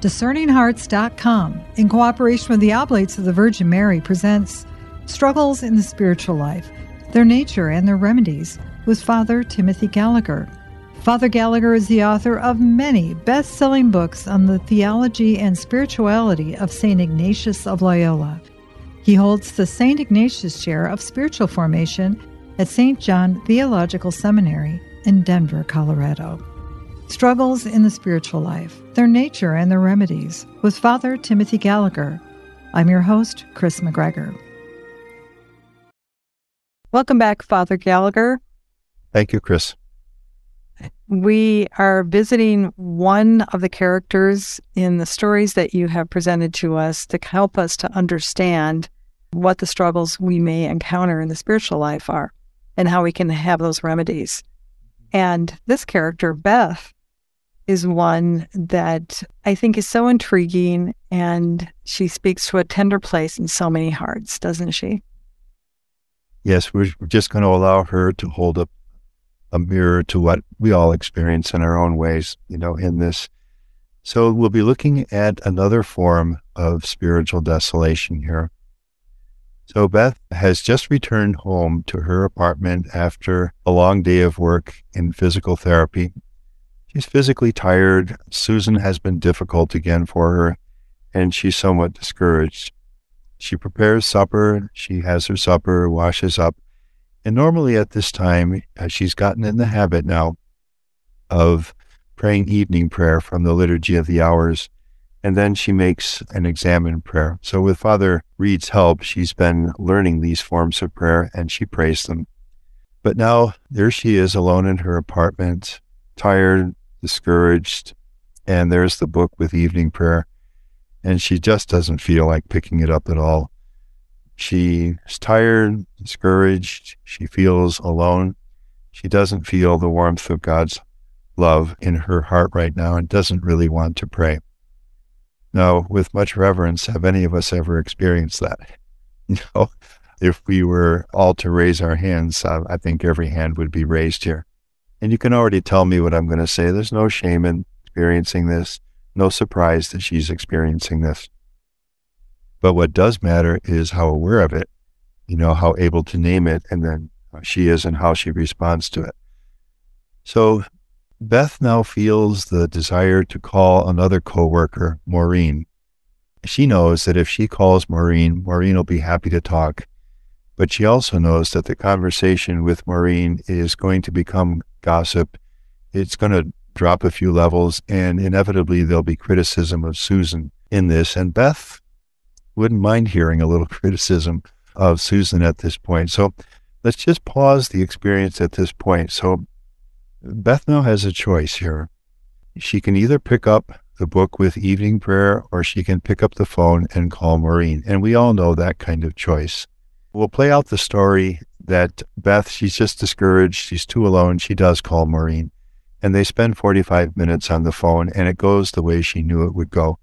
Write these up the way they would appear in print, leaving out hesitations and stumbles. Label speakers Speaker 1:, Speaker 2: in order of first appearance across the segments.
Speaker 1: DiscerningHearts.com, in cooperation with the Oblates of the Virgin Mary, presents Struggles in the Spiritual Life, Their Nature and Their Remedies, with Father Timothy Gallagher. Father Gallagher is the author of many best-selling books on the theology and spirituality of St. Ignatius of Loyola. He holds the St. Ignatius Chair of Spiritual Formation at St. John Theological Seminary in Denver, Colorado. Struggles in the Spiritual Life, Their Nature and Their Remedies, with Father Timothy Gallagher. I'm your host, Chris McGregor. Welcome back, Father Gallagher.
Speaker 2: Thank you, Chris.
Speaker 1: We are visiting one of the characters in the stories that you have presented to us to help us to understand what the struggles we may encounter in the spiritual life are and how we can have those remedies. And this character, Beth, is one that I think is so intriguing, and she speaks to a tender place in so many hearts, doesn't she?
Speaker 2: Yes, we're just going to allow her to hold up a mirror to what we all experience in our own ways, in this. So we'll be looking at another form of spiritual desolation here. So Beth has just returned home to her apartment after a long day of work in physical therapy. She's physically tired. Susan has been difficult again for her, and she's somewhat discouraged. She prepares supper, she has her supper, washes up, and normally at this time, she's gotten in the habit now of praying evening prayer from the Liturgy of the Hours, and then she makes an examen prayer. So with Father Reed's help, she's been learning these forms of prayer, and she prays them. But now, there she is alone in her apartment, tired, discouraged, and there's the book with evening prayer, and she just doesn't feel like picking it up at all. She's tired, discouraged, she feels alone. She doesn't feel the warmth of God's love in her heart right now and doesn't really want to pray. Now, with much reverence, have any of us ever experienced that? If we were all to raise our hands, I think every hand would be raised here. And you can already tell me what I'm going to say. There's no shame in experiencing this, no surprise that she's experiencing this. But what does matter is how aware of it, how able to name it, and then she is and how she responds to it. So Beth now feels the desire to call another coworker, Maureen. She knows that if she calls Maureen will be happy to talk. But she also knows that the conversation with Maureen is going to become gossip. It's going to drop a few levels, and inevitably there'll be criticism of Susan in this. And Beth wouldn't mind hearing a little criticism of Susan at this point. So let's just pause the experience at this point. So Beth now has a choice here. She can either pick up the book with evening prayer, or she can pick up the phone and call Maureen. And we all know that kind of choice. We'll play out the story that Beth, she's just discouraged, she's too alone, she does call Maureen. And they spend 45 minutes on the phone, and it goes the way she knew it would go.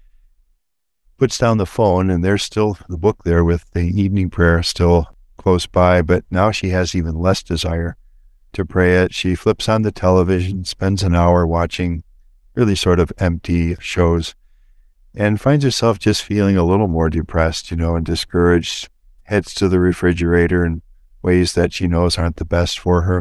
Speaker 2: Puts down the phone, and there's still the book there with the evening prayer still close by, but now she has even less desire to pray it. She flips on the television, spends an hour watching really sort of empty shows, and finds herself just feeling a little more depressed, and discouraged, heads to the refrigerator in ways that she knows aren't the best for her.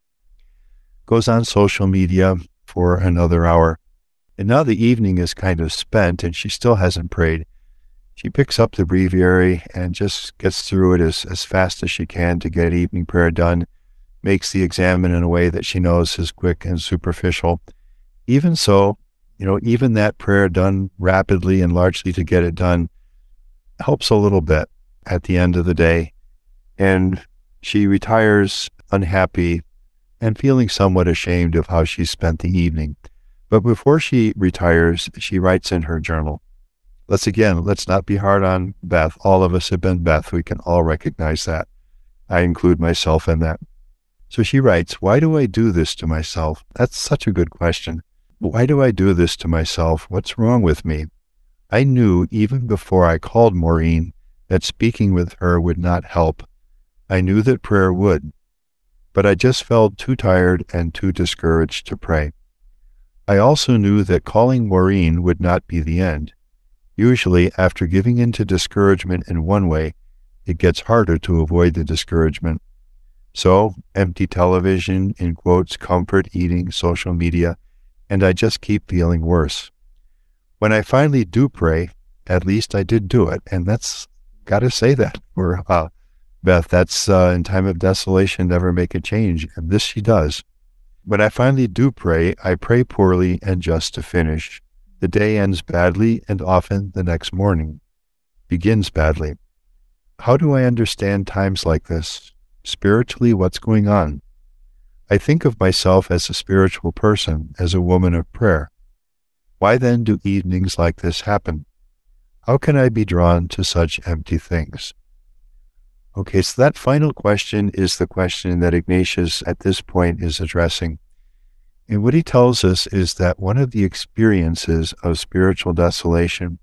Speaker 2: Goes on social media for another hour. And now the evening is kind of spent, and she still hasn't prayed. She picks up the breviary and just gets through it as fast as she can to get evening prayer done, makes the examen in a way that she knows is quick and superficial. Even so, even that prayer done rapidly and largely to get it done helps a little bit at the end of the day. And she retires unhappy and feeling somewhat ashamed of how she spent the evening. But before she retires, she writes in her journal. Let's not be hard on Beth. All of us have been Beth. We can all recognize that. I include myself in that. So she writes, "Why do I do this to myself?" That's such a good question. Why do I do this to myself? What's wrong with me? I knew even before I called Maureen that speaking with her would not help. I knew that prayer would, but I just felt too tired and too discouraged to pray. I also knew that calling Maureen would not be the end. Usually, after giving in to discouragement in one way, it gets harder to avoid the discouragement. So, empty television, in quotes, comfort eating, social media, and I just keep feeling worse. When I finally do pray, at least I did do it, and that's, gotta say that for Beth, that's in time of desolation, never make a change, and this she does. When I finally do pray, I pray poorly and just to finish. The day ends badly, and often the next morning begins badly. How do I understand times like this? Spiritually, what's going on? I think of myself as a spiritual person, as a woman of prayer. Why then do evenings like this happen? How can I be drawn to such empty things? Okay, so that final question is the question that Ignatius at this point is addressing. And what he tells us is that one of the experiences of spiritual desolation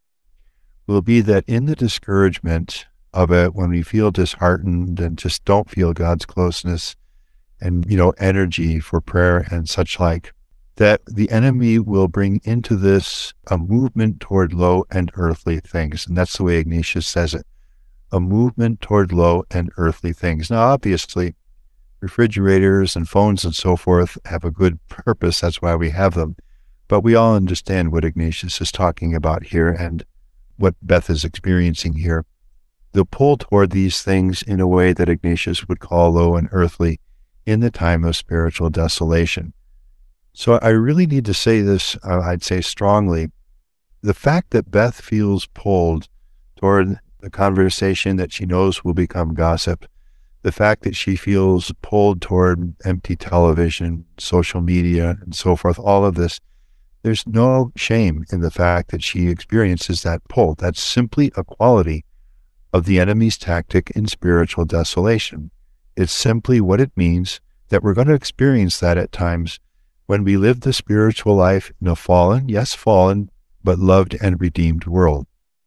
Speaker 2: will be that in the discouragement of it, when we feel disheartened and just don't feel God's closeness and, energy for prayer and such like, that the enemy will bring into this a movement toward low and earthly things. And that's the way Ignatius says it, a movement toward low and earthly things. Now, obviously, refrigerators and phones and so forth have a good purpose. That's why we have them. But we all understand what Ignatius is talking about here and what Beth is experiencing here. The pull toward these things in a way that Ignatius would call low and earthly in the time of spiritual desolation. So I really need to say this, I'd say strongly. The fact that Beth feels pulled toward the conversation that she knows will become gossip, the fact that she feels pulled toward empty television, social media, and so forth, all of this, there's no shame in the fact that she experiences that pull. That's simply a quality of the enemy's tactic in spiritual desolation. It's simply what it means that we're going to experience that at times when we live the spiritual life in a fallen, yes, fallen, but loved and redeemed world.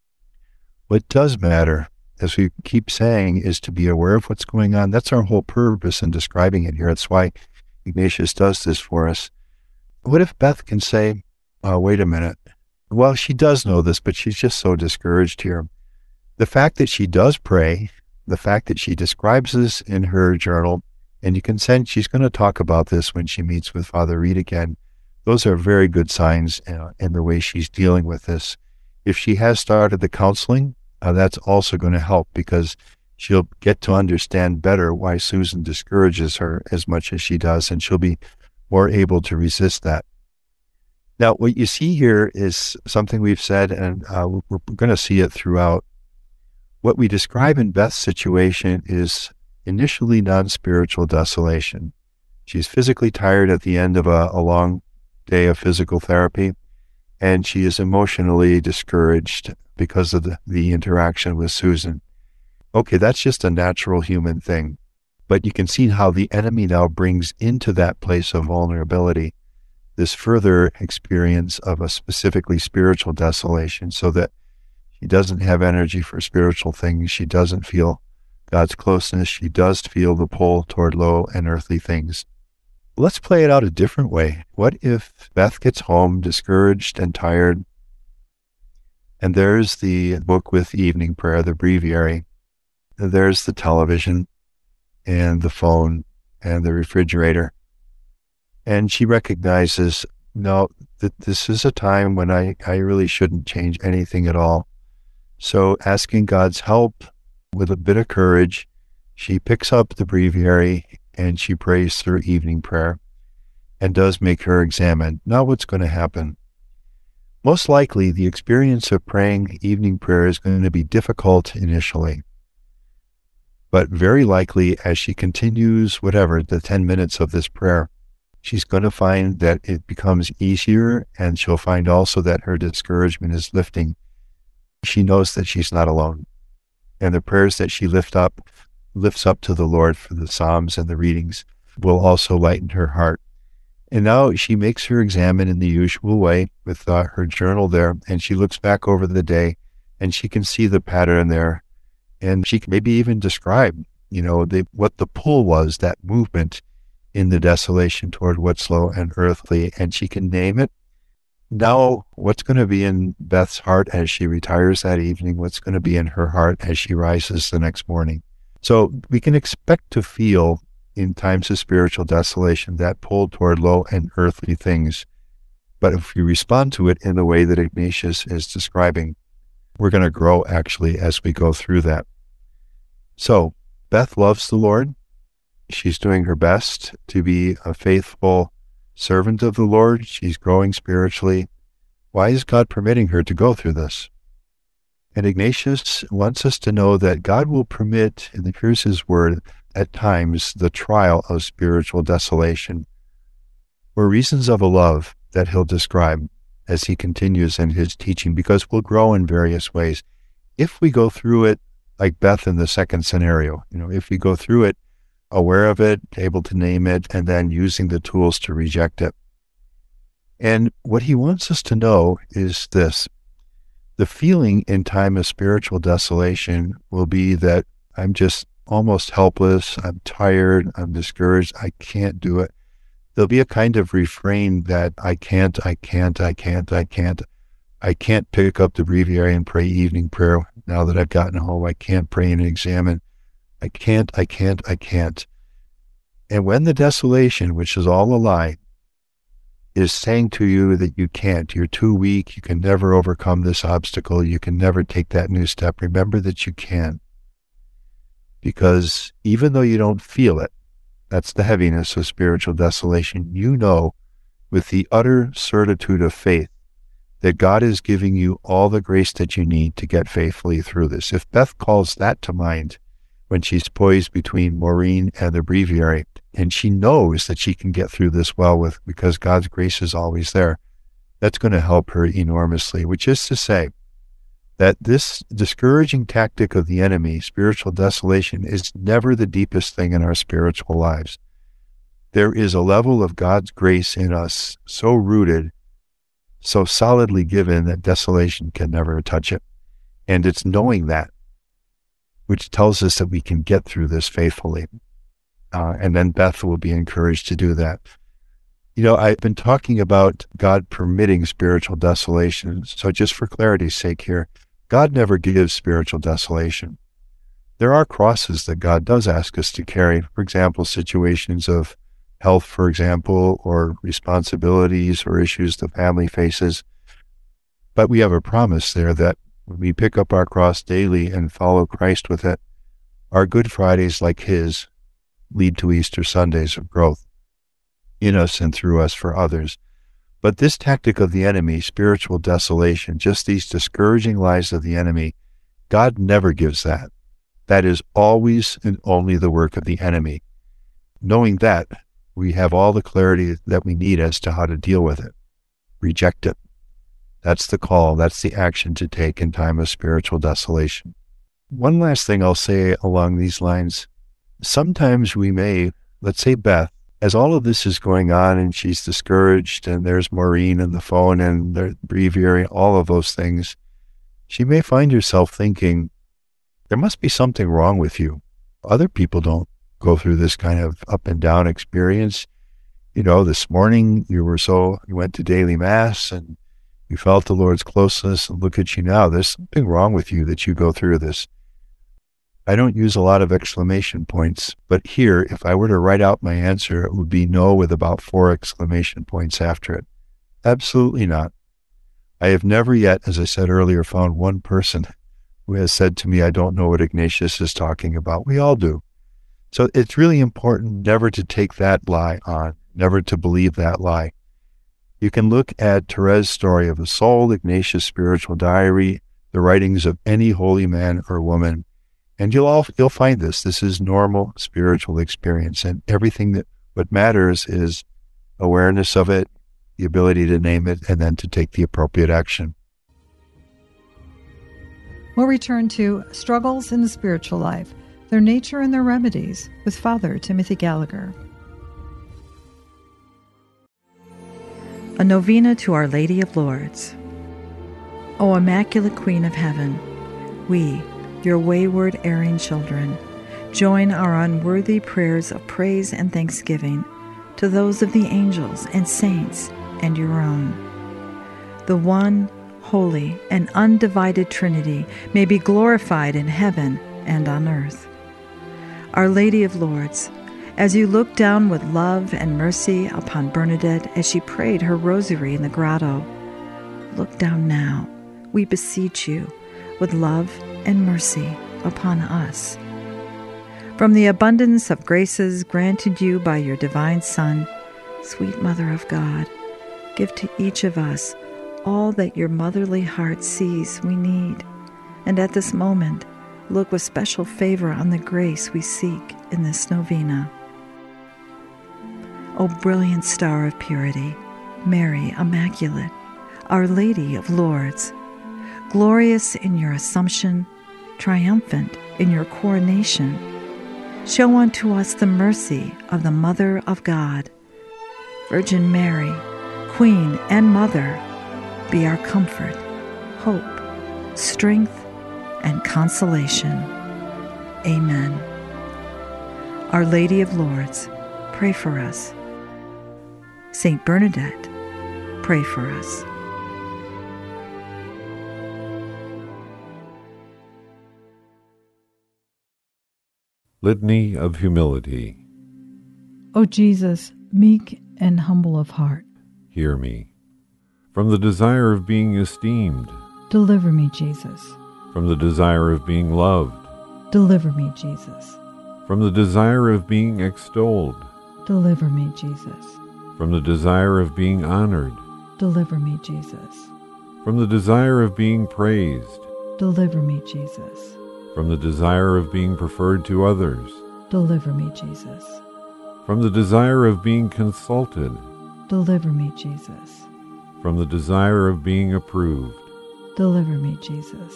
Speaker 2: What does matter, as we keep saying, is to be aware of what's going on. That's our whole purpose in describing it here. That's why Ignatius does this for us. What if Beth can say, wait a minute, well, she does know this, but she's just so discouraged here. The fact that she does pray, the fact that she describes this in her journal, and you can sense she's going to talk about this when she meets with Father Reed again, those are very good signs in the way she's dealing with this. If she has started the counseling, that's also going to help because she'll get to understand better why Susan discourages her as much as she does, and she'll be more able to resist that. Now, what you see here is something we've said, and we're going to see it throughout. What we describe in Beth's situation is initially non-spiritual desolation. She's physically tired at the end of a long day of physical therapy, and she is emotionally discouraged because of the interaction with Susan. Okay, that's just a natural human thing. But you can see how the enemy now brings into that place of vulnerability this further experience of a specifically spiritual desolation, so that she doesn't have energy for spiritual things. She doesn't feel God's closeness. She does feel the pull toward low and earthly things. Let's play it out a different way. What if Beth gets home discouraged and tired, and there's the book with evening prayer, the breviary, and there's the television and the phone and the refrigerator, and she recognizes, no, that this is a time when I really shouldn't change anything at all. So asking God's help with a bit of courage, she picks up the breviary and she prays through evening prayer and does make her examine. Now what's going to happen? Most likely the experience of praying evening prayer is going to be difficult initially. But very likely as she continues the 10 minutes of this prayer, she's going to find that it becomes easier, and she'll find also that her discouragement is lifting. She knows that she's not alone. And the prayers that she lifts up to the Lord for the Psalms and the readings will also lighten her heart. And now she makes her examine in the usual way with her journal there, and she looks back over the day, and she can see the pattern there, and she can maybe even describe, what the pull was, that movement in the desolation toward what's low and earthly, and she can name it. Now, what's going to be in Beth's heart as she retires that evening? What's going to be in her heart as she rises the next morning? So we can expect to feel in times of spiritual desolation that pull toward low and earthly things. But if we respond to it in the way that Ignatius is describing, we're going to grow actually as we go through that. So Beth loves the Lord. She's doing her best to be a faithful servant of the Lord. She's growing spiritually. Why is God permitting her to go through this? And Ignatius wants us to know that God will permit, and here's his word, at times the trial of spiritual desolation, for reasons of a love that he'll describe as he continues in his teaching, because we'll grow in various ways. If we go through it like Beth in the second scenario, if we go through it aware of it, able to name it, and then using the tools to reject it. And what he wants us to know is this: the feeling in time of spiritual desolation will be that I'm just almost helpless, I'm tired, I'm discouraged, I can't do it. There'll be a kind of refrain that I can't pick up the breviary and pray evening prayer now that I've gotten home. I can't pray and examine. I can't. And when the desolation, which is all a lie, is saying to you that you can't, you're too weak, you can never overcome this obstacle, you can never take that new step, remember that you can. Because even though you don't feel it, that's the heaviness of spiritual desolation, you know with the utter certitude of faith that God is giving you all the grace that you need to get faithfully through this. If Beth calls that to mind when she's poised between Maureen and the breviary, and she knows that she can get through this well because God's grace is always there, that's going to help her enormously, which is to say that this discouraging tactic of the enemy, spiritual desolation, is never the deepest thing in our spiritual lives. There is a level of God's grace in us so rooted, so solidly given, that desolation can never touch it. And it's knowing that which tells us that we can get through this faithfully. And then Beth will be encouraged to do that. I've been talking about God permitting spiritual desolation. So just for clarity's sake here, God never gives spiritual desolation. There are crosses that God does ask us to carry. For example, situations of health, for example, or responsibilities or issues the family faces. But we have a promise there that when we pick up our cross daily and follow Christ with it, our Good Fridays like his lead to Easter Sundays of growth in us and through us for others. But this tactic of the enemy, spiritual desolation, just these discouraging lies of the enemy, God never gives that. That is always and only the work of the enemy. Knowing that, we have all the clarity that we need as to how to deal with it. Reject it. That's the call. That's the action to take in time of spiritual desolation. One last thing I'll say along these lines. Sometimes we may, let's say Beth, as all of this is going on and she's discouraged and there's Maureen and the phone and the breviary, all of those things, she may find herself thinking, there must be something wrong with you. Other people don't go through this kind of up and down experience. This morning you went to daily mass and you felt the Lord's closeness, and look at you now. There's something wrong with you that you go through this. I don't use a lot of exclamation points, but here, if I were to write out my answer, it would be no with about 4 exclamation points after it. Absolutely not. I have never yet, as I said earlier, found one person who has said to me, I don't know what Ignatius is talking about. We all do. So it's really important never to take that lie on, never to believe that lie. You can look at Therese' Story of the Soul, Ignatius' Spiritual Diary, the writings of any holy man or woman, and you'll find this. This is normal spiritual experience, and what matters is awareness of it, the ability to name it, and then to take the appropriate action.
Speaker 1: We'll return to Struggles in the Spiritual Life, Their Nature and Their Remedies, with Father Timothy Gallagher.
Speaker 3: A novena to Our Lady of Lourdes. O Immaculate Queen of Heaven, we, your wayward, erring children, join our unworthy prayers of praise and thanksgiving to those of the angels and saints and your own. The one holy and undivided Trinity may be glorified in heaven and on earth. Our Lady of Lourdes, as you look down with love and mercy upon Bernadette as she prayed her rosary in the grotto, look down now, we beseech you, with love and mercy upon us. From the abundance of graces granted you by your divine Son, sweet Mother of God, give to each of us all that your motherly heart sees we need, and at this moment, look with special favor on the grace we seek in this novena. O brilliant star of purity, Mary Immaculate, Our Lady of Lourdes, glorious in your Assumption, triumphant in your coronation, show unto us the mercy of the Mother of God. Virgin Mary, Queen and Mother, be our comfort, hope, strength, and consolation. Amen. Our Lady of Lourdes, pray for us. Saint Bernadette, pray for us.
Speaker 4: Litany of Humility.
Speaker 1: O Jesus, meek and humble of heart,
Speaker 4: Hear me. From the desire of being esteemed,
Speaker 1: deliver me, Jesus.
Speaker 4: from the desire of being loved,
Speaker 1: Deliver me, Jesus.
Speaker 4: from the desire of being extolled,
Speaker 1: Deliver me, Jesus.
Speaker 4: from the desire of being honored,
Speaker 1: Deliver me, Jesus.
Speaker 4: from the desire of being praised,
Speaker 1: Deliver me, Jesus.
Speaker 4: from the desire of being preferred to others,
Speaker 1: Deliver me, Jesus.
Speaker 4: from the desire of being consulted,
Speaker 1: Deliver me, Jesus.
Speaker 4: from the desire of being approved,
Speaker 1: Deliver me, Jesus.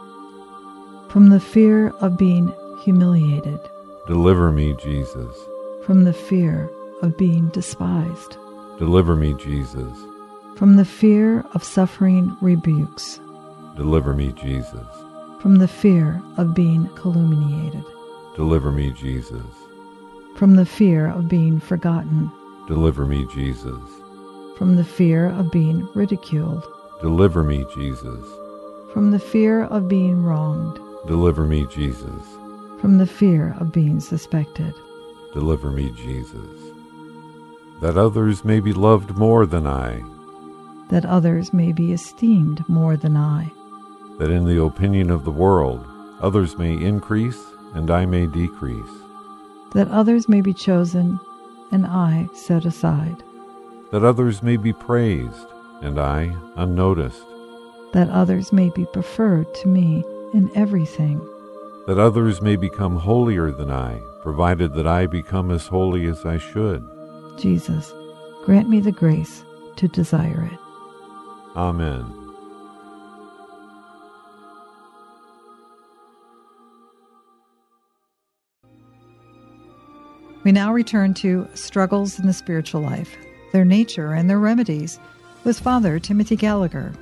Speaker 1: From the fear of being humiliated,
Speaker 4: deliver me, Jesus.
Speaker 1: from the fear of being despised,
Speaker 4: Deliver me, Jesus.
Speaker 1: from the fear of suffering rebukes,
Speaker 4: Deliver me, Jesus.
Speaker 1: from the fear of being calumniated,
Speaker 4: Deliver me, Jesus.
Speaker 1: from the fear of being forgotten,
Speaker 4: Deliver me, Jesus.
Speaker 1: from the fear of being ridiculed,
Speaker 4: Deliver me, Jesus.
Speaker 1: from the fear of being wronged,
Speaker 4: Deliver me, Jesus.
Speaker 1: from the fear of being suspected,
Speaker 4: Deliver me, Jesus. That others may be loved more than I,
Speaker 1: that others may be esteemed more than I,
Speaker 4: that in the opinion of the world others may increase and I may decrease,
Speaker 1: that others may be chosen and I set aside,
Speaker 4: that others may be praised and I unnoticed,
Speaker 1: that others may be preferred to me in everything,
Speaker 4: that others may become holier than I, provided that I become as holy as I should.
Speaker 1: Jesus, grant me the grace to desire it.
Speaker 4: Amen.
Speaker 1: We now return to Struggles in the Spiritual Life, Their Nature and Their Remedies, with Father Timothy Gallagher.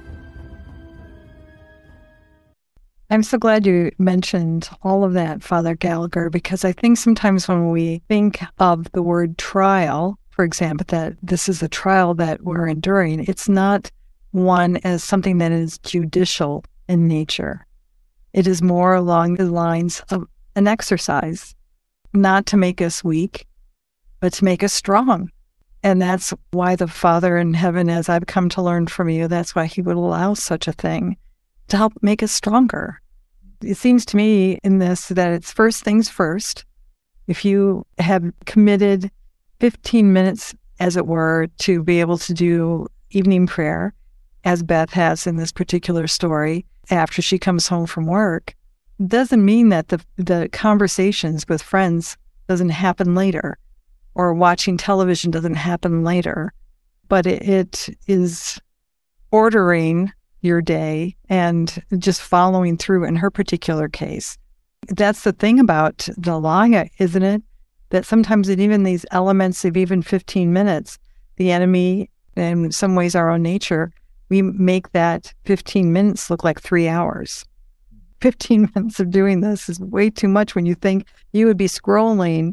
Speaker 5: I'm so glad you mentioned all of that, Father Gallagher, because I think sometimes when we think of the word trial, for example, that this is a trial that we're enduring, it's not one as something that is judicial in nature. It is more along the lines of an exercise, not to make us weak, but to make us strong. And that's why the Father in heaven, as I've come to learn from you, that's why he would allow such a thing, to help make us stronger. It seems to me in this that it's first things first. If you have committed 15 minutes, as it were, to be able to do evening prayer, as Beth has in this particular story, after she comes home from work, doesn't mean that the conversations with friends doesn't happen later, or watching television doesn't happen later, but it is ordering your day and just following through in her particular case. That's the thing about the law, isn't it? That sometimes in even these elements of even 15 minutes, the enemy, and in some ways our own nature, we make that 15 minutes look like 3 hours. 15 minutes of doing this is way too much when you think you would be scrolling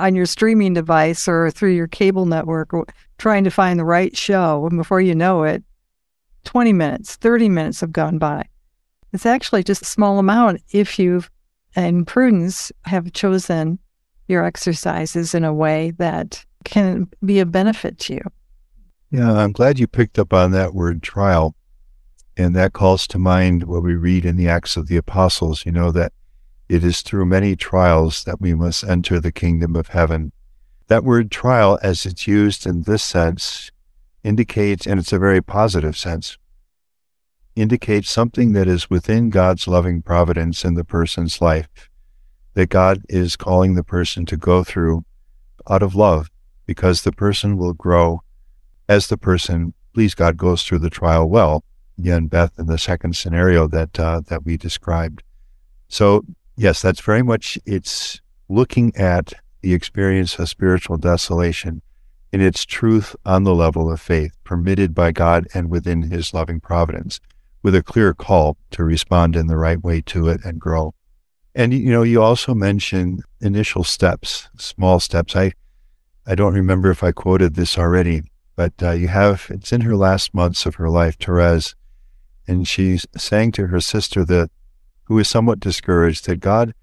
Speaker 5: on your streaming device or through your cable network trying to find the right show. And before you know it, 20 minutes, 30 minutes have gone by. It's actually just a small amount if you've, in prudence, have chosen your exercises in a way that can be a benefit to you.
Speaker 2: Yeah, I'm glad you picked up on that word trial. And that calls to mind what we read in the Acts of the Apostles, that it is through many trials that we must enter the kingdom of heaven. That word trial, as it's used in this sense, indicates, and it's a very positive sense, indicates something that is within God's loving providence in the person's life, that God is calling the person to go through out of love, because the person will grow as the person, please God, goes through the trial well. Again, Beth, in the second scenario that we described. So, yes, that's very much, it's looking at the experience of spiritual desolation in its truth on the level of faith, permitted by God and within His loving providence, with a clear call to respond in the right way to it and grow. And, you also mentioned initial steps, small steps. I don't remember if I quoted this already, but it's in her last months of her life, Therese, and she's saying to her sister who is somewhat discouraged, that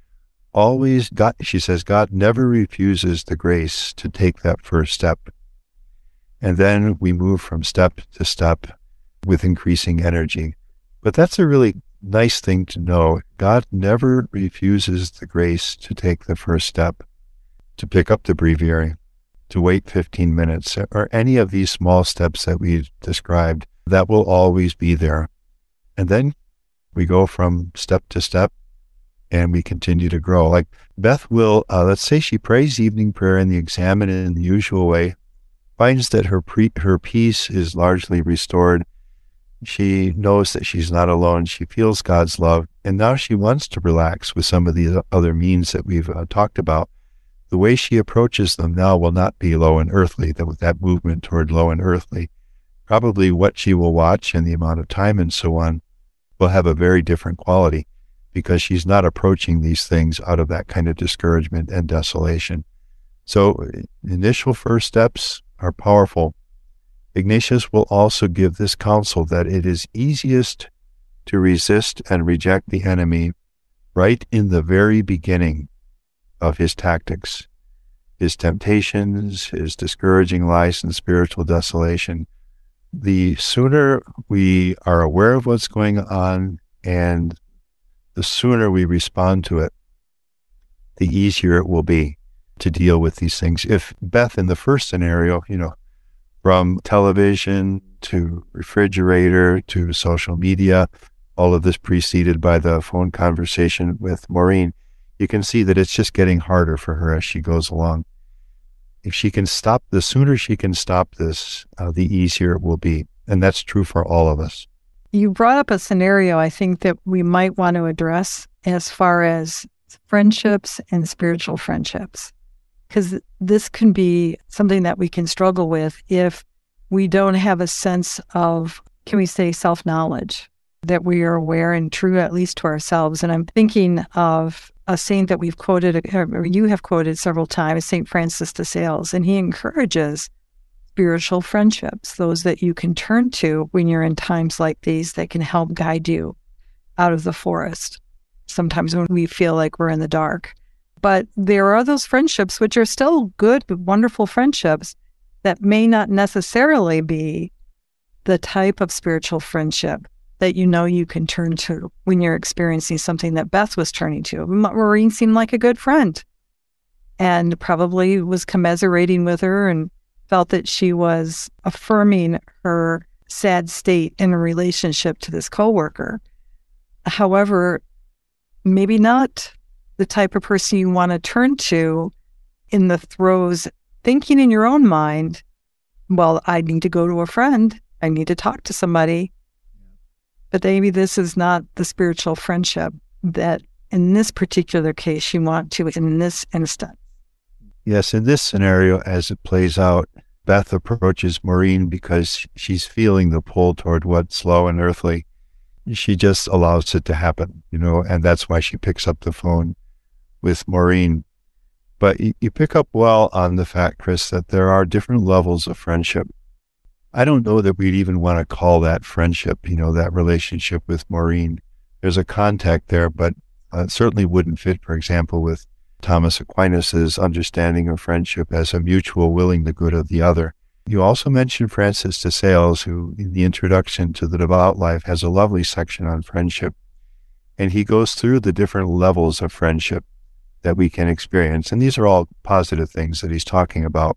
Speaker 2: she says, God never refuses the grace to take that first step. And then we move from step to step with increasing energy. But that's a really nice thing to know. God never refuses the grace to take the first step, to pick up the breviary, to wait 15 minutes, or any of these small steps that we've described. That will always be there. And then we go from step to step and we continue to grow. Like Beth will, let's say she prays evening prayer in the examen in the usual way, finds that her peace is largely restored. She knows that she's not alone. She feels God's love. And now she wants to relax with some of the other means that we've talked about. The way she approaches them now will not be low and earthly, that movement toward low and earthly. Probably what she will watch and the amount of time and so on will have a very different quality, because she's not approaching these things out of that kind of discouragement and desolation. So initial first steps are powerful. Ignatius will also give this counsel that it is easiest to resist and reject the enemy right in the very beginning of his tactics, his temptations, his discouraging lies and spiritual desolation. The sooner we are aware of what's going on and the sooner we respond to it, the easier it will be to deal with these things. If Beth, in the first scenario, from television to refrigerator to social media, all of this preceded by the phone conversation with Maureen, you can see that it's just getting harder for her as she goes along. If she can stop, the sooner she can stop this, the easier it will be. And that's true for all of us.
Speaker 5: You brought up a scenario I think that we might want to address as far as friendships and spiritual friendships, because this can be something that we can struggle with if we don't have a sense of, can we say, self-knowledge, that we are aware and true, at least to ourselves. And I'm thinking of a saint that we've quoted, or you have quoted several times, St. Francis de Sales, and he encourages spiritual friendships, those that you can turn to when you're in times like these that can help guide you out of the forest, sometimes when we feel like we're in the dark. But there are those friendships which are still good, wonderful friendships that may not necessarily be the type of spiritual friendship that you can turn to when you're experiencing something that Beth was turning to. Maureen seemed like a good friend and probably was commiserating with her and felt that she was affirming her sad state in a relationship to this coworker. However, maybe not the type of person you want to turn to in the throes, thinking in your own mind, well, I need to go to a friend. I need to talk to somebody. But maybe this is not the spiritual friendship that in this particular case you want to in this instant.
Speaker 2: Yes, in this scenario, as it plays out, Beth approaches Maureen because she's feeling the pull toward what's low and earthly. She just allows it to happen, and that's why she picks up the phone with Maureen. But you pick up well on the fact, Chris, that there are different levels of friendship. I don't know that we'd even want to call that friendship, that relationship with Maureen. There's a contact there, but it certainly wouldn't fit, for example, with Thomas Aquinas's understanding of friendship as a mutual willing the good of the other. You also mentioned Francis de Sales, who in the introduction to the Devout Life has a lovely section on friendship. And he goes through the different levels of friendship that we can experience. And these are all positive things that he's talking about.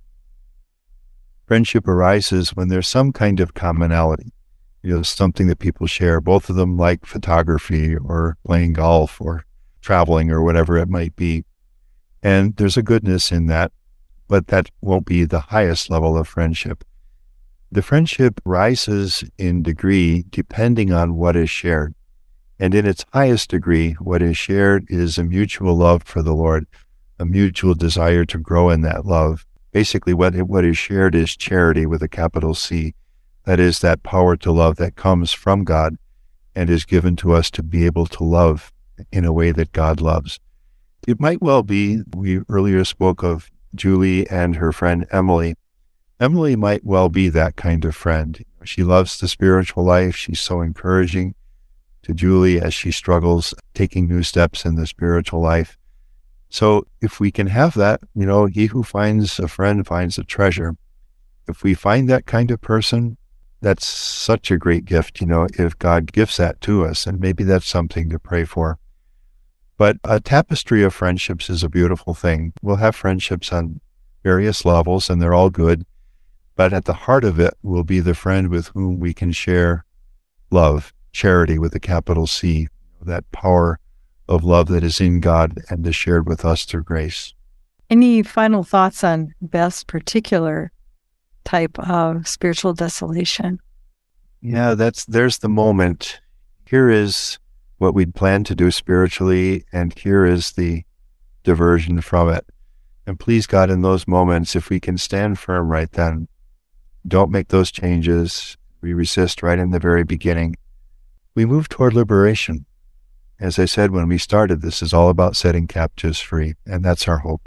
Speaker 2: Friendship arises when there's some kind of commonality, something that people share. Both of them like photography or playing golf or traveling or whatever it might be. And there's a goodness in that, but that won't be the highest level of friendship. The friendship rises in degree depending on what is shared. And in its highest degree, what is shared is a mutual love for the Lord, a mutual desire to grow in that love. Basically, what is shared is charity with a capital C. That is that power to love that comes from God and is given to us to be able to love in a way that God loves. It might well be, we earlier spoke of Julie and her friend Emily. Emily might well be that kind of friend. She loves the spiritual life. She's so encouraging to Julie as she struggles taking new steps in the spiritual life. So if we can have that, he who finds a friend finds a treasure. If we find that kind of person, that's such a great gift, if God gives that to us, and maybe that's something to pray for. But a tapestry of friendships is a beautiful thing. We'll have friendships on various levels, and they're all good. But at the heart of it will be the friend with whom we can share love, charity with a capital C, that power of love that is in God and is shared with us through grace.
Speaker 5: Any final thoughts on Beth's particular type of spiritual desolation?
Speaker 2: Yeah, there's the moment. Here is what we'd planned to do spiritually, and here is the diversion from it. And please, God, in those moments, if we can stand firm right then, don't make those changes. We resist right in the very beginning. We move toward liberation. As I said when we started, this is all about setting captives free, and that's our hope.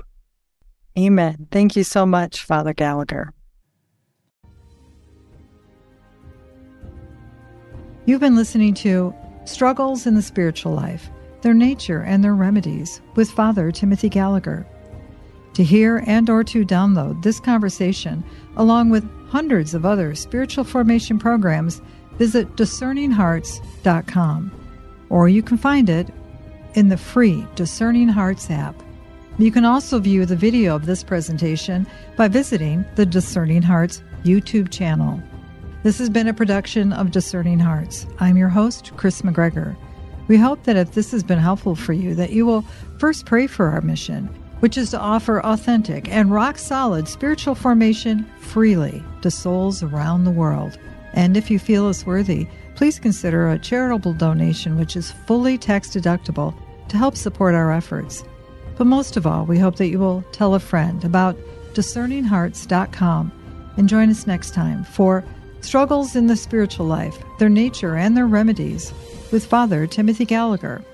Speaker 5: Amen. Thank you so much, Father Gallagher.
Speaker 1: You've been listening to Struggles in the Spiritual Life, Their Nature and Their Remedies with Father Timothy Gallagher. To hear and or to download this conversation, along with hundreds of other spiritual formation programs, visit discerninghearts.com, or you can find it in the free Discerning Hearts app. You can also view the video of this presentation by visiting the Discerning Hearts YouTube channel. This has been a production of Discerning Hearts. I'm your host, Chris McGregor. We hope that if this has been helpful for you, that you will first pray for our mission, which is to offer authentic and rock-solid spiritual formation freely to souls around the world. And if you feel us worthy, please consider a charitable donation, which is fully tax-deductible, to help support our efforts. But most of all, we hope that you will tell a friend about discerninghearts.com and join us next time for Struggles in the Spiritual Life, Their Nature and Their Remedies with Father Timothy Gallagher.